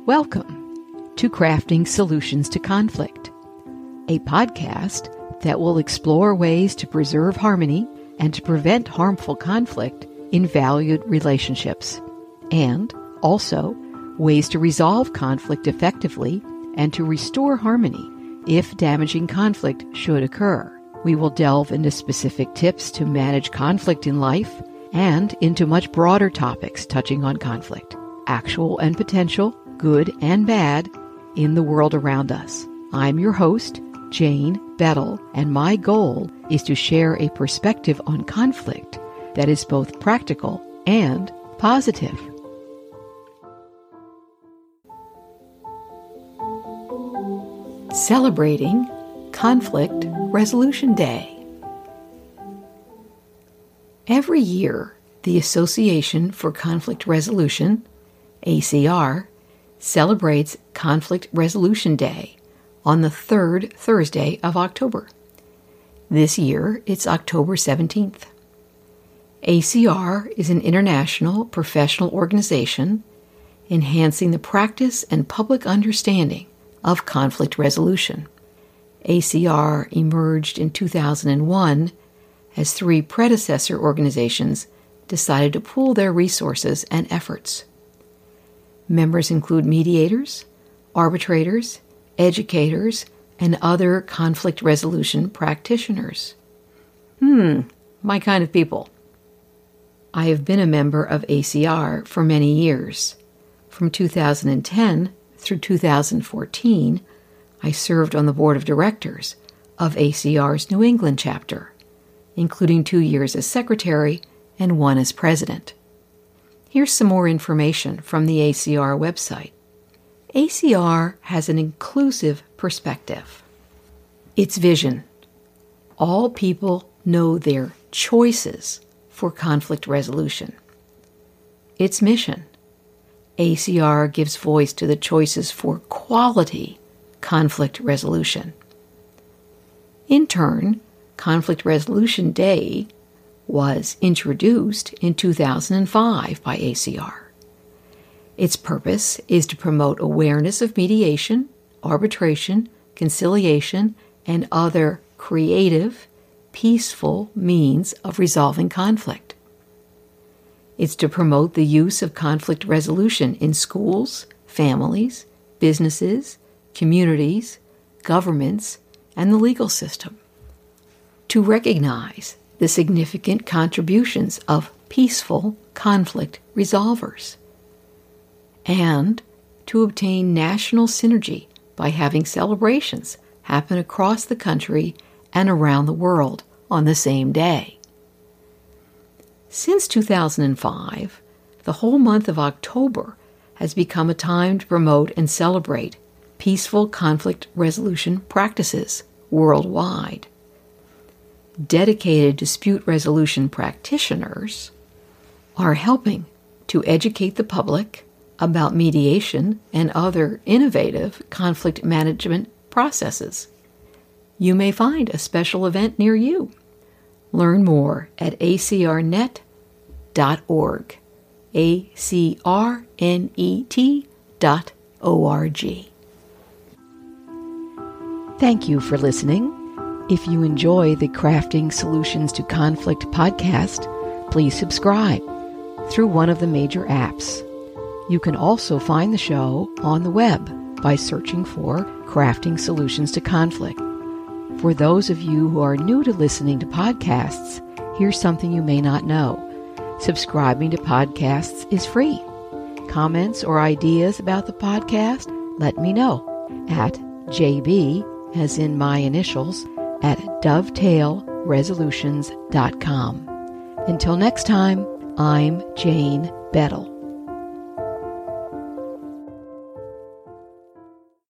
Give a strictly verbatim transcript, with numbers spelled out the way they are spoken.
Welcome to Crafting Solutions to Conflict, a podcast that will explore ways to preserve harmony and to prevent harmful conflict in valued relationships, and also ways to resolve conflict effectively and to restore harmony if damaging conflict should occur. We will delve into specific tips to manage conflict in life and into much broader topics touching on conflict, actual and potential, good and bad, in the world around us. I'm your host, Jane Bettel, and my goal is to share a perspective on conflict that is both practical and positive. Celebrating Conflict Resolution Day. Every year, the Association for Conflict Resolution, A C R, celebrates Conflict Resolution Day on the third Thursday of October. This year, it's October seventeenth. A C R is an international professional organization enhancing the practice and public understanding of conflict resolution. A C R emerged in two thousand one as three predecessor organizations decided to pool their resources and efforts. Members include mediators, arbitrators, educators, and other conflict resolution practitioners. Hmm, my kind of people. I have been a member of A C R for many years. From two thousand ten through two thousand fourteen, I served on the board of directors of A C R's New England chapter, including two years as secretary and one as president. Here's some more information from the A C R website. A C R has an inclusive perspective. Its vision: all people know their choices for conflict resolution. Its mission: A C R gives voice to the choices for quality conflict resolution. In turn, Conflict Resolution Day was introduced in two thousand five by A C R. Its purpose is to promote awareness of mediation, arbitration, conciliation, and other creative, peaceful means of resolving conflict. It's to promote the use of conflict resolution in schools, families, businesses, communities, governments, and the legal system. To recognize the significant contributions of peaceful conflict resolvers, and to obtain national synergy by having celebrations happen across the country and around the world on the same day. Since two thousand five, the whole month of October has become a time to promote and celebrate peaceful conflict resolution practices worldwide. Dedicated dispute resolution practitioners are helping to educate the public about mediation and other innovative conflict management processes. You may find a special event near you. Learn more at a c r net dot org, A C R N E T dot O R G. Thank you for listening. If you enjoy the Crafting Solutions to Conflict podcast, please subscribe through one of the major apps. You can also find the show on the web by searching for Crafting Solutions to Conflict. For those of you who are new to listening to podcasts, here's something you may not know. Subscribing to podcasts is free. Comments or ideas about the podcast, let me know at J B, as in my initials, at dovetail resolutions dot com. Until next time, I'm Jane Bettel.